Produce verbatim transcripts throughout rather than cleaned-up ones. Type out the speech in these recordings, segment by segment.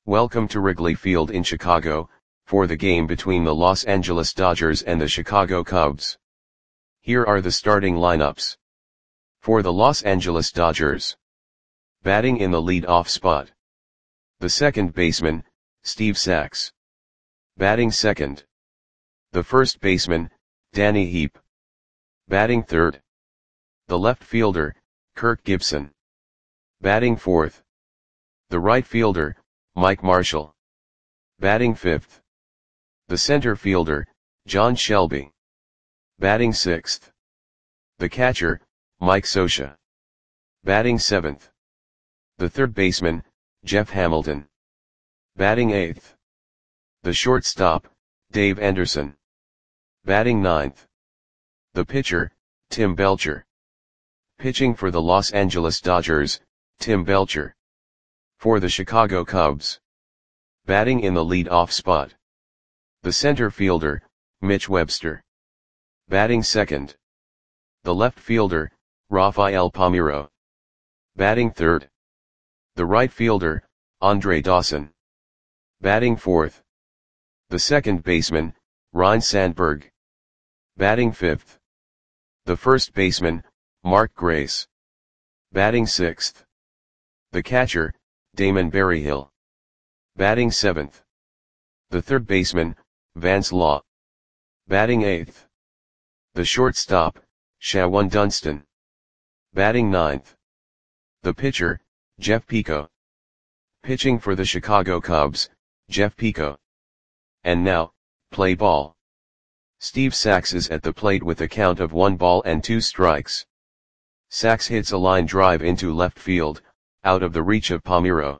Welcome to Wrigley Field in Chicago, for the game between the Los Angeles Dodgers and the Chicago Cubs. Here are the starting lineups. For the Los Angeles Dodgers. Batting in the lead-off spot. The second baseman, Steve Sax. Batting second. The first baseman, Danny Heep. Batting third. The left fielder, Kirk Gibson. Batting fourth. The right fielder, Mike Marshall. Batting fifth. The center fielder, John Shelby. Batting sixth. The catcher, Mike Scioscia. Batting seventh. The third baseman, Jeff Hamilton. Batting eighth. The shortstop, Dave Anderson. Batting ninth. The pitcher, Tim Belcher. Pitching for the Los Angeles Dodgers, Tim Belcher. For the Chicago Cubs. Batting in the lead-off spot. The center fielder, Mitch Webster. Batting second. The left fielder, Rafael Palmeiro. Batting third. The right fielder, Andre Dawson. Batting fourth. The second baseman, Ryne Sandberg. Batting fifth. The first baseman, Mark Grace. Batting sixth. The catcher, Damon Berryhill. Batting seventh. The third baseman, Vance Law. Batting eighth. The shortstop, Shawon Dunston. Batting ninth. The pitcher, Jeff Pico. Pitching for the Chicago Cubs, Jeff Pico. And now, play ball. Steve Sax is at the plate with a count of one ball and two strikes. Sax hits a line drive into left field, out of the reach of Palmeiro.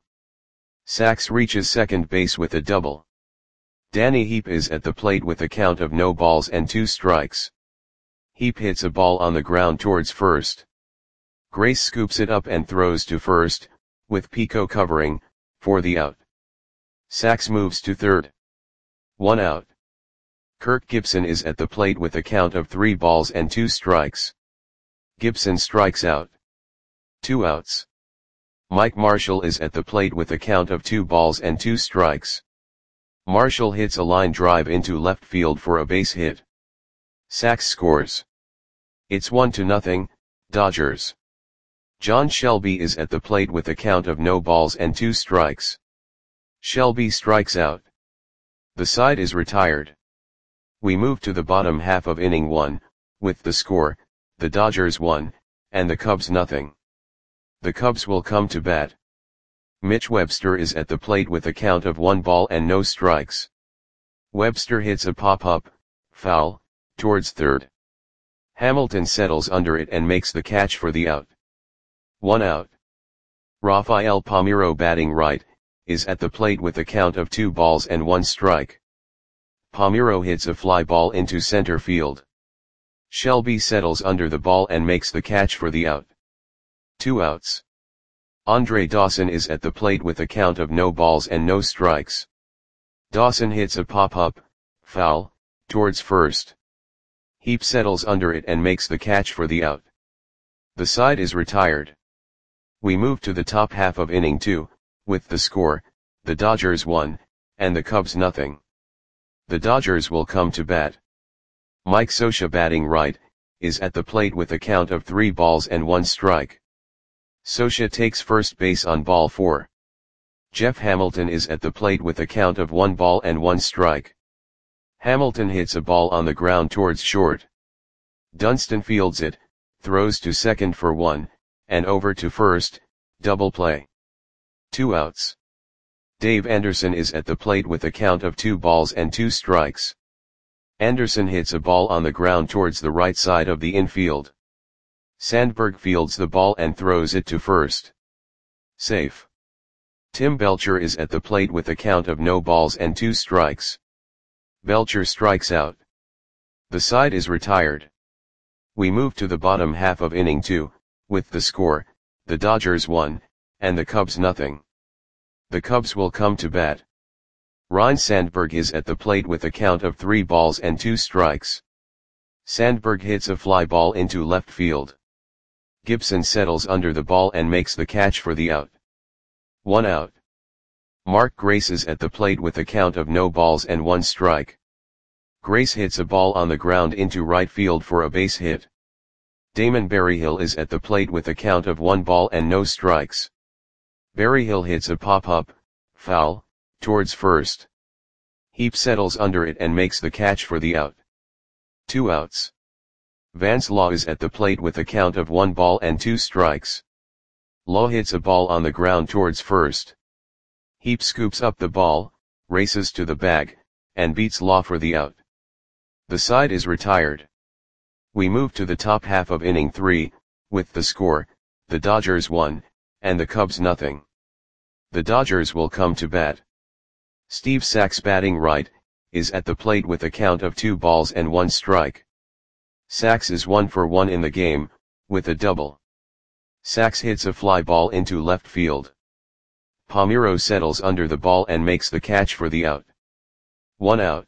Sax reaches second base with a double. Danny Heep is at the plate with a count of no balls and two strikes. Heep hits a ball on the ground towards first. Grace scoops it up and throws to first, with Pico covering, for the out. Sax moves to third. One out. Kirk Gibson is at the plate with a count of three balls and two strikes. Gibson strikes out. Two outs. Mike Marshall is at the plate with a count of two balls and two strikes. Marshall hits a line drive into left field for a base hit. Sax scores. It's one to nothing, Dodgers. John Shelby is at the plate with a count of no balls and two strikes. Shelby strikes out. The side is retired. We move to the bottom half of inning one, with the score, the Dodgers one, and the Cubs nothing. The Cubs will come to bat. Mitch Webster is at the plate with a count of one ball and no strikes. Webster hits a pop-up, foul, towards third. Hamilton settles under it and makes the catch for the out. One out. Rafael Palmeiro, batting right, is at the plate with a count of two balls and one strike. Palmeiro hits a fly ball into center field. Shelby settles under the ball and makes the catch for the out. Two outs. Andre Dawson is at the plate with a count of no balls and no strikes. Dawson hits a pop-up, foul, towards first. Heep settles under it and makes the catch for the out. The side is retired. We move to the top half of inning two, with the score, the Dodgers one, and the Cubs nothing. The Dodgers will come to bat. Mike Scioscia, batting right, is at the plate with a count of three balls and one strike. Scioscia takes first base on ball four. Jeff Hamilton is at the plate with a count of one ball and one strike. Hamilton hits a ball on the ground towards short. Dunston fields it, throws to second for one, and over to first, double play. Two outs. Dave Anderson is at the plate with a count of two balls and two strikes. Anderson hits a ball on the ground towards the right side of the infield. Sandberg fields the ball and throws it to first. Safe. Tim Belcher is at the plate with a count of no balls and two strikes. Belcher strikes out. The side is retired. We move to the bottom half of inning two, with the score, the Dodgers one, and the Cubs nothing. The Cubs will come to bat. Ryne Sandberg is at the plate with a count of three balls and two strikes. Sandberg hits a fly ball into left field. Gibson settles under the ball and makes the catch for the out. One out. Mark Grace is at the plate with a count of no balls and one strike. Grace hits a ball on the ground into right field for a base hit. Damon Berryhill is at the plate with a count of one ball and no strikes. Berryhill hits a pop-up, foul, towards first. Heap settles under it and makes the catch for the out. Two outs. Vance Law is at the plate with a count of one ball and two strikes. Law hits a ball on the ground towards first. Heap scoops up the ball, races to the bag, and beats Law for the out. The side is retired. We move to the top half of inning three, with the score, the Dodgers one, and the Cubs nothing. The Dodgers will come to bat. Steve Sax, batting right, is at the plate with a count of two balls and one strike. Sax is one for one in the game, with a double. Sax hits a fly ball into left field. Palmeiro settles under the ball and makes the catch for the out. One out.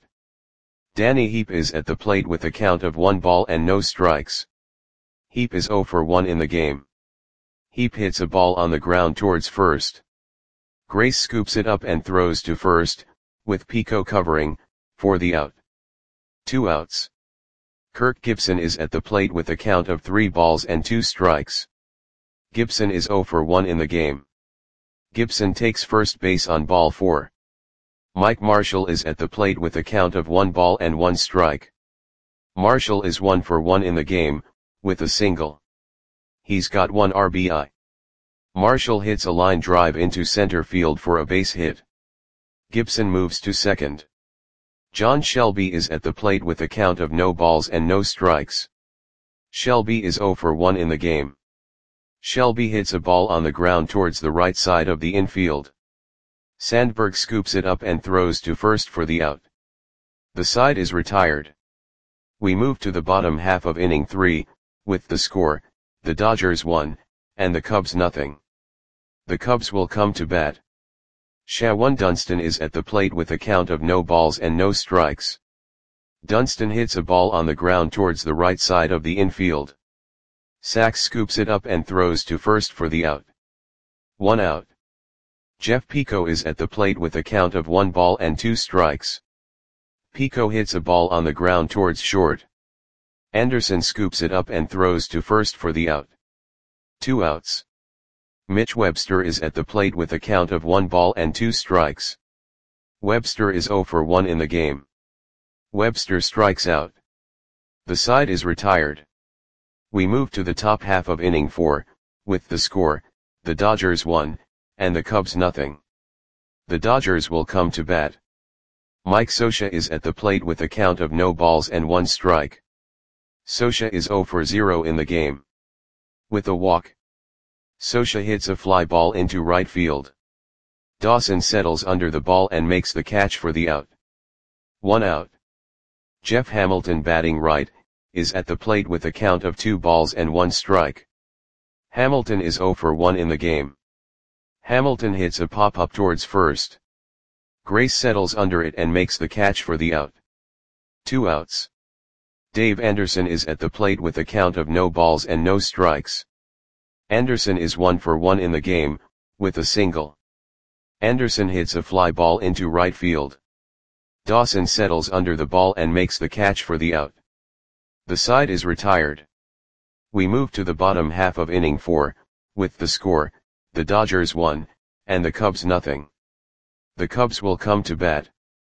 Danny Heap is at the plate with a count of one ball and no strikes. Heap is zero for one in the game. Heap hits a ball on the ground towards first. Grace scoops it up and throws to first, with Pico covering, for the out. Two outs. Kirk Gibson is at the plate with a count of three balls and two strikes. Gibson is zero for one in the game. Gibson takes first base on ball four. Mike Marshall is at the plate with a count of one ball and one strike. Marshall is one for one in the game, with a single. He's got one R B I. Marshall hits a line drive into center field for a base hit. Gibson moves to second. John Shelby is at the plate with a count of no balls and no strikes. Shelby is zero for one in the game. Shelby hits a ball on the ground towards the right side of the infield. Sandberg scoops it up and throws to first for the out. The side is retired. We move to the bottom half of inning three, with the score, the Dodgers one, and the Cubs nothing. The Cubs will come to bat. Shawan Dunston is at the plate with a count of no balls and no strikes. Dunston hits a ball on the ground towards the right side of the infield. Sax scoops it up and throws to first for the out. One out. Jeff Pico is at the plate with a count of one ball and two strikes. Pico hits a ball on the ground towards short. Anderson scoops it up and throws to first for the out. Two outs. Mitch Webster is at the plate with a count of one ball and two strikes. Webster is zero for one in the game. Webster strikes out. The side is retired. We move to the top half of inning four, with the score, the Dodgers one, and the Cubs nothing. The Dodgers will come to bat. Mike Scioscia is at the plate with a count of no balls and one strike. Scioscia is zero for zero in the game. With a walk, Scioscia hits a fly ball into right field. Dawson settles under the ball and makes the catch for the out. One out. Jeff Hamilton, batting right, is at the plate with a count of two balls and one strike. Hamilton is zero for one in the game. Hamilton hits a pop-up towards first. Grace settles under it and makes the catch for the out. Two outs. Dave Anderson is at the plate with a count of no balls and no strikes. Anderson is one for one in the game, with a single. Anderson hits a fly ball into right field. Dawson settles under the ball and makes the catch for the out. The side is retired. We move to the bottom half of inning four, with the score, the Dodgers one, and the Cubs nothing. The Cubs will come to bat.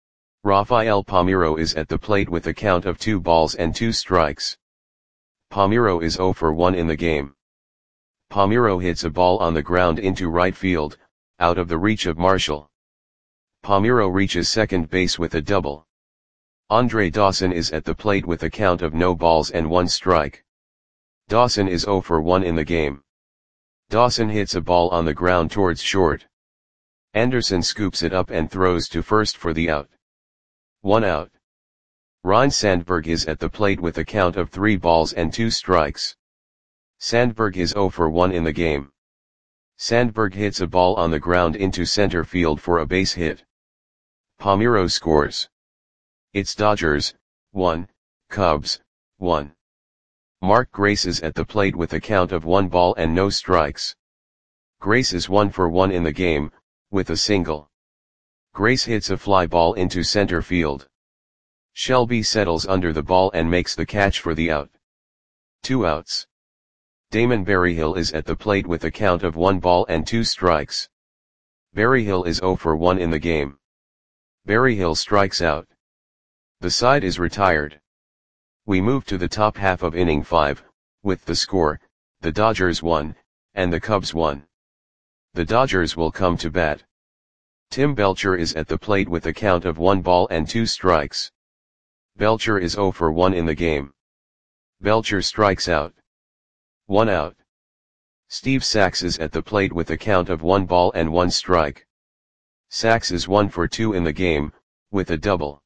Rafael Palmeiro is at the plate with a count of two balls and two strikes. Palmeiro is zero for one in the game. Palmeiro hits a ball on the ground into right field, out of the reach of Marshall. Palmeiro reaches second base with a double. Andre Dawson is at the plate with a count of no balls and one strike. Dawson is zero for one in the game. Dawson hits a ball on the ground towards short. Anderson scoops it up and throws to first for the out. One out. Ryne Sandberg is at the plate with a count of three balls and two strikes. Sandberg is zero for one in the game. Sandberg hits a ball on the ground into center field for a base hit. Palmeiro scores. It's Dodgers, one, Cubs, one. Mark Grace is at the plate with a count of one ball and no strikes. Grace is one for one in the game, with a single. Grace hits a fly ball into center field. Shelby settles under the ball and makes the catch for the out. Two outs. Damon Berryhill is at the plate with a count of one ball and two strikes. Berryhill is zero for one in the game. Berryhill strikes out. The side is retired. We move to the top half of inning five, with the score, the Dodgers won, and the Cubs won. The Dodgers will come to bat. Tim Belcher is at the plate with a count of one ball and two strikes. Belcher is zero for one in the game. Belcher strikes out. One out. Steve Sax is at the plate with a count of one ball and one strike. Sax is one for two in the game, with a double.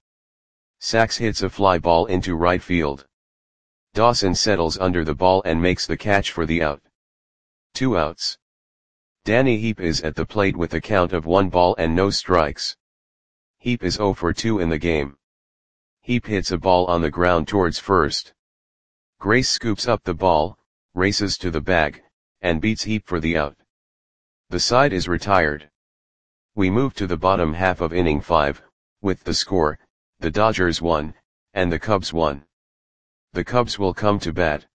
Sax hits a fly ball into right field. Dawson settles under the ball and makes the catch for the out. Two outs. Danny Heap is at the plate with a count of one ball and no strikes. Heap is zero for two in the game. Heap hits a ball on the ground towards first. Grace scoops up the ball, races to the bag, and beats Heap for the out. The side is retired. We move to the bottom half of inning five, with the score, the Dodgers won, and the Cubs won. The Cubs will come to bat.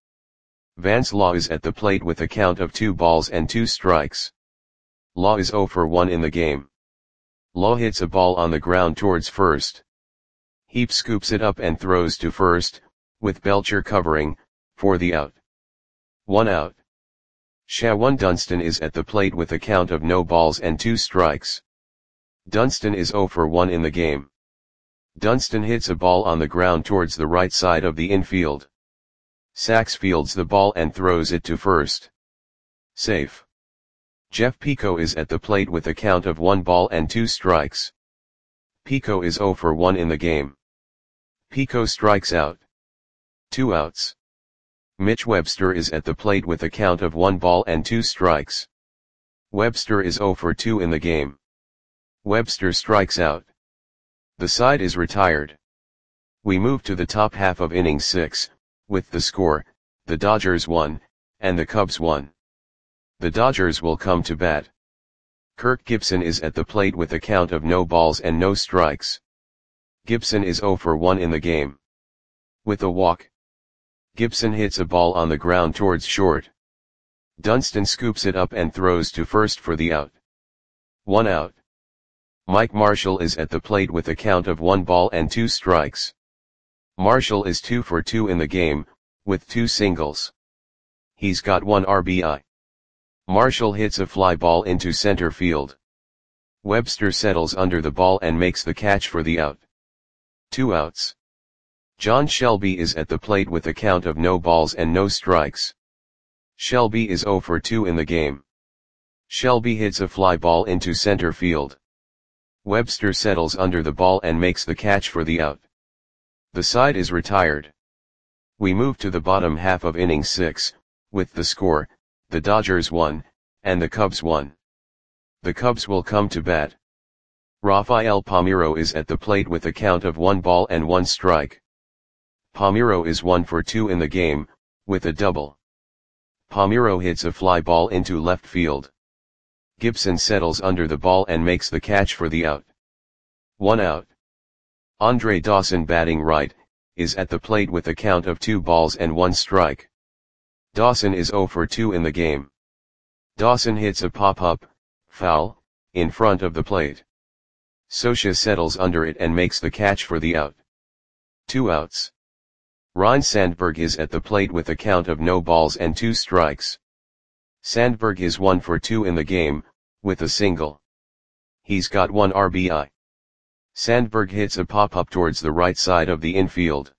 Vance Law is at the plate with a count of two balls and two strikes. Law is zero for one in the game. Law hits a ball on the ground towards first. Heap scoops it up and throws to first, with Belcher covering, for the out. One out. Shawan Dunston is at the plate with a count of no balls and two strikes. Dunston is zero for one in the game. Dunston hits a ball on the ground towards the right side of the infield. Sax fields the ball and throws it to first. Safe. Jeff Pico is at the plate with a count of one ball and two strikes. Pico is zero for one in the game. Pico strikes out. Two outs. Mitch Webster is at the plate with a count of one ball and two strikes. Webster is zero for two in the game. Webster strikes out. The side is retired. We move to the top half of inning six, with the score, the Dodgers won, and the Cubs won. The Dodgers will come to bat. Kirk Gibson is at the plate with a count of no balls and no strikes. Gibson is zero for one in the game. With a walk. Gibson hits a ball on the ground towards short. Dunston scoops it up and throws to first for the out. One out. Mike Marshall is at the plate with a count of one ball and two strikes. Marshall is two for two in the game, with two singles. He's got one R B I. Marshall hits a fly ball into center field. Webster settles under the ball and makes the catch for the out. Two outs. John Shelby is at the plate with a count of no balls and no strikes. Shelby is zero for two in the game. Shelby hits a fly ball into center field. Webster settles under the ball and makes the catch for the out. The side is retired. We move to the bottom half of inning six, with the score, the Dodgers won, and the Cubs won. The Cubs will come to bat. Rafael Palmeiro is at the plate with a count of one ball and one strike. Palmeiro is one for two in the game, with a double. Palmeiro hits a fly ball into left field. Gibson settles under the ball and makes the catch for the out. One out. Andre Dawson, batting right, is at the plate with a count of two balls and one strike. Dawson is zero for two in the game. Dawson hits a pop-up, foul, in front of the plate. Scioscia settles under it and makes the catch for the out. Two outs. Ryne Sandberg is at the plate with a count of no balls and two strikes. Sandberg is one for two in the game, with a single. He's got one R B I. Sandberg hits a pop-up towards the right side of the infield.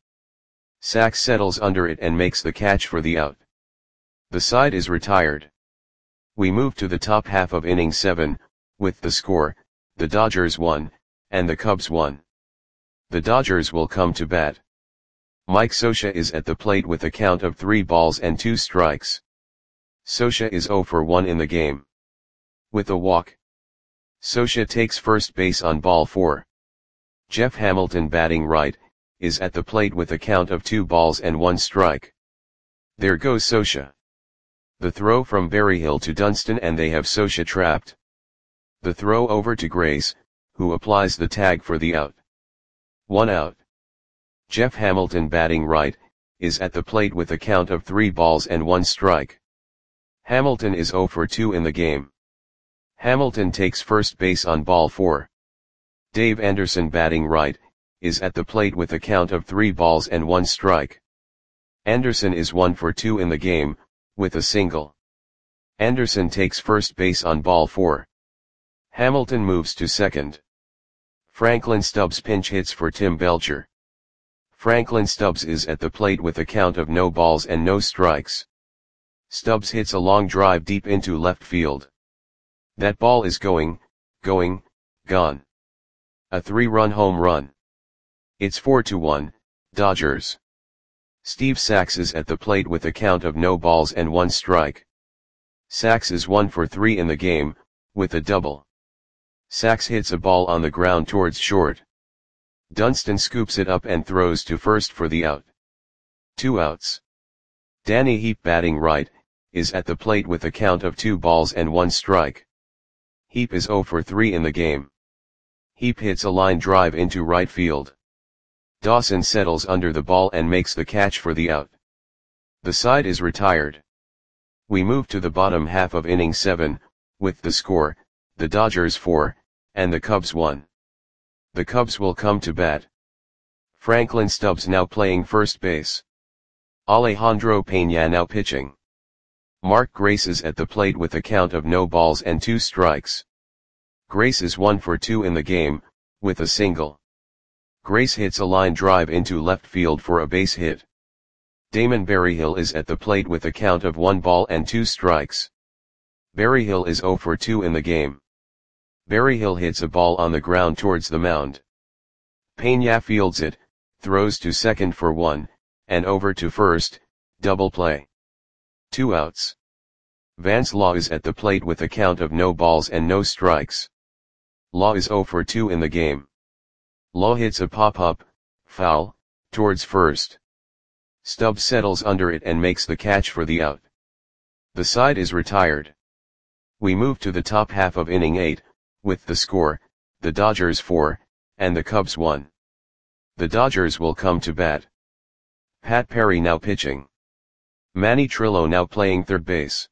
Sax settles under it and makes the catch for the out. The side is retired. We move to the top half of inning seven, with the score, the Dodgers won, and the Cubs won. The Dodgers will come to bat. Mike Scioscia is at the plate with a count of three balls and two strikes. Scioscia is zero for one in the game. With a walk. Scioscia takes first base on ball four. Jeff Hamilton, batting right, is at the plate with a count of two balls and one strike. There goes Scioscia. The throw from Berryhill to Dunston and they have Scioscia trapped. The throw over to Grace, who applies the tag for the out. One out. Jeff Hamilton, batting right, is at the plate with a count of three balls and one strike. Hamilton is oh for two in the game. Hamilton takes first base on ball four. Dave Anderson, batting right, is at the plate with a count of three balls and one strike. Anderson is one for two in the game, with a single. Anderson takes first base on ball four. Hamilton moves to second. Franklin Stubbs pinch hits for Tim Belcher. Franklin Stubbs is at the plate with a count of no balls and no strikes. Stubbs hits a long drive deep into left field. That ball is going, going, gone. A three-run home run. It's four to one, Dodgers. Steve Sax is at the plate with a count of no balls and one strike. Sax is one for three in the game, with a double. Sax hits a ball on the ground towards short. Dunston scoops it up and throws to first for the out. Two outs. Danny Heap, batting right, is at the plate with a count of two balls and one strike. Heap is oh for three in the game. Heap hits a line drive into right field. Dawson settles under the ball and makes the catch for the out. The side is retired. We move to the bottom half of inning seven, with the score, the Dodgers four, and the Cubs one. The Cubs will come to bat. Franklin Stubbs now playing first base. Alejandro Peña now pitching. Mark Grace is at the plate with a count of no balls and two strikes. Grace is one for two in the game, with a single. Grace hits a line drive into left field for a base hit. Damon Berryhill is at the plate with a count of one ball and two strikes. Berryhill is oh for two in the game. Berryhill hits a ball on the ground towards the mound. Peña fields it, throws to second for one, and over to first, double play. Two outs. Vance Law is at the plate with a count of no balls and no strikes. Law is oh for two in the game. Law hits a pop-up, foul, towards first. Stubbs settles under it and makes the catch for the out. The side is retired. We move to the top half of inning eight, with the score, the Dodgers four, and the Cubs one. The Dodgers will come to bat. Pat Perry now pitching. Manny Trillo now playing third base.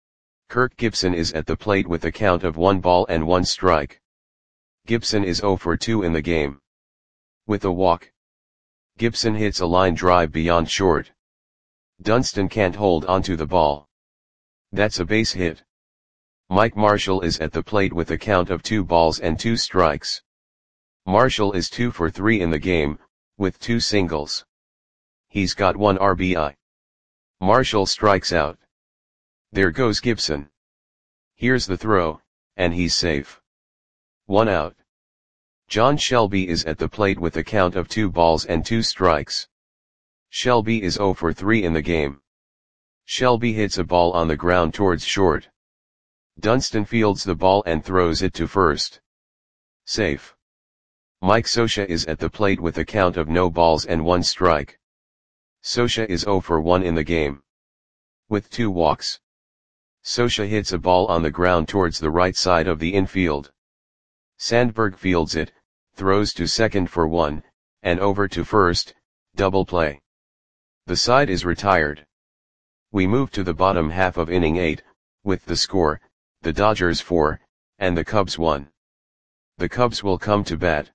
Kirk Gibson is at the plate with a count of one ball and one strike. Gibson is oh for two in the game. With a walk. Gibson hits a line drive beyond short. Dunston can't hold onto the ball. That's a base hit. Mike Marshall is at the plate with a count of two balls and two strikes. Marshall is two for three in the game, with two singles. He's got one R B I. Marshall strikes out. There goes Gibson. Here's the throw, and he's safe. One out. John Shelby is at the plate with a count of two balls and two strikes. Shelby is oh for three in the game. Shelby hits a ball on the ground towards short. Dunston fields the ball and throws it to first. Safe. Mike Scioscia is at the plate with a count of no balls and one strike. Scioscia is oh for one in the game. With two walks. Scioscia hits a ball on the ground towards the right side of the infield. Sandberg fields it, throws to second for one, and over to first, double play. The side is retired. We move to the bottom half of inning eight, with the score, the Dodgers four, and the Cubs one. The Cubs will come to bat.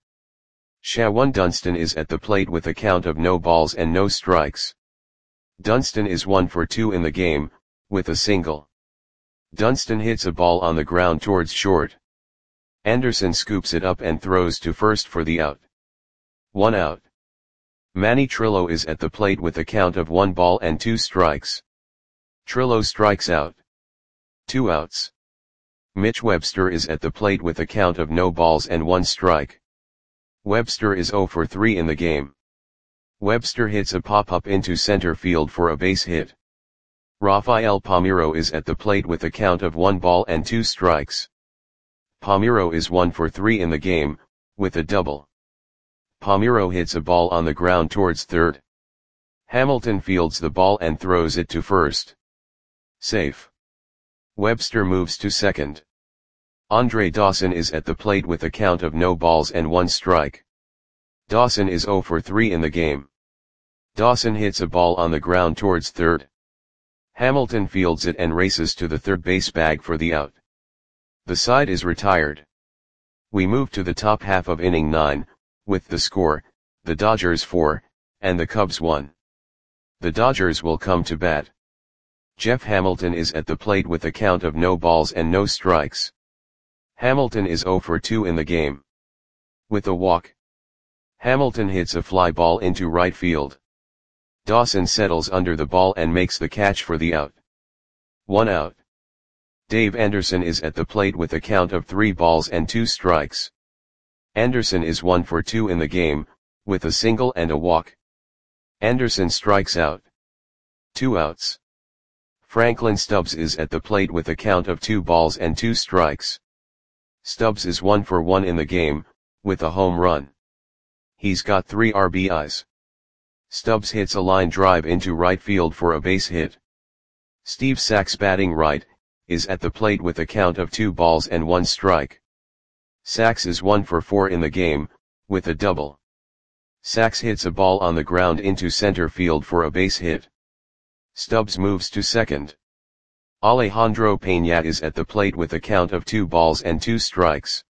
Shawan Dunston is at the plate with a count of no balls and no strikes. Dunston is one for two in the game, with a single. Dunston hits a ball on the ground towards short. Anderson scoops it up and throws to first for the out. One out. Manny Trillo is at the plate with a count of one ball and two strikes. Trillo strikes out. Two outs. Mitch Webster is at the plate with a count of no balls and one strike. Webster is oh for three in the game. Webster hits a pop-up into center field for a base hit. Rafael Palmeiro is at the plate with a count of one ball and two strikes. Palmeiro is one for three in the game, with a double. Palmeiro hits a ball on the ground towards third. Hamilton fields the ball and throws it to first. Safe. Webster moves to second. Andre Dawson is at the plate with a count of no balls and one strike. Dawson is zero for three in the game. Dawson hits a ball on the ground towards third. Hamilton fields it and races to the third base bag for the out. The side is retired. We move to the top half of inning nine, with the score, the Dodgers four, and the Cubs one. The Dodgers will come to bat. Jeff Hamilton is at the plate with a count of no balls and no strikes. Hamilton is zero for two in the game. With a walk, Hamilton hits a fly ball into right field. Dawson settles under the ball and makes the catch for the out. One out. Dave Anderson is at the plate with a count of three balls and two strikes. Anderson is one for two in the game, with a single and a walk. Anderson strikes out. Two outs. Franklin Stubbs is at the plate with a count of two balls and two strikes. Stubbs is one for one in the game, with a home run. He's got three R B Is. Stubbs hits a line drive into right field for a base hit. Steve Sax, batting right, is at the plate with a count of two balls and one strike. Sax is one for four in the game, with a double. Sax hits a ball on the ground into center field for a base hit. Stubbs moves to second. Alejandro Peña is at the plate with a count of two balls and two strikes.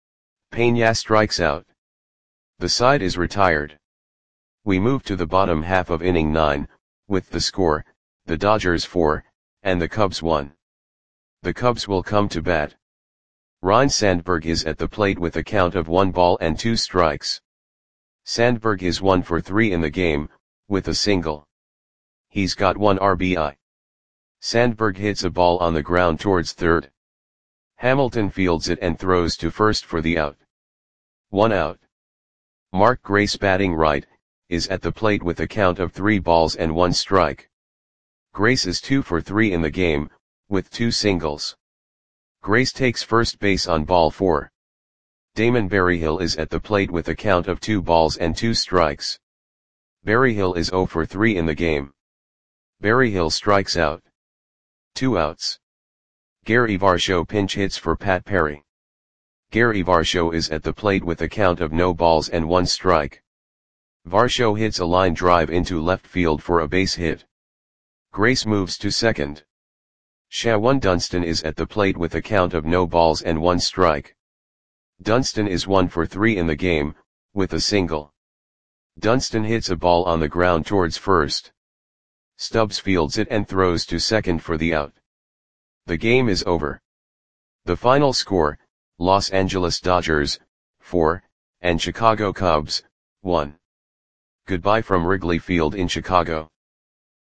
Peña strikes out. The side is retired. We move to the bottom half of inning nine, with the score, the Dodgers four, and the Cubs one. The Cubs will come to bat. Ryne Sandberg is at the plate with a count of one ball and two strikes. Sandberg is one for three in the game, with a single. He's got one R B I. Sandberg hits a ball on the ground towards third. Hamilton fields it and throws to first for the out. One out. Mark Grace, batting right, is at the plate with a count of three balls and one strike. Grace is two for three in the game, with two singles. Grace takes first base on ball four. Damon Berryhill is at the plate with a count of two balls and two strikes. Berryhill is zero for three in the game. Berryhill strikes out. Two outs. Gary Varsho pinch hits for Pat Perry. Gary Varsho is at the plate with a count of no balls and one strike. Varsho hits a line drive into left field for a base hit. Grace moves to second. Shawan Dunston is at the plate with a count of no balls and one strike. Dunston is one for three in the game, with a single. Dunston hits a ball on the ground towards first. Stubbs fields it and throws to second for the out. The game is over. The final score, Los Angeles Dodgers, four, and Chicago Cubs, one. Goodbye from Wrigley Field in Chicago.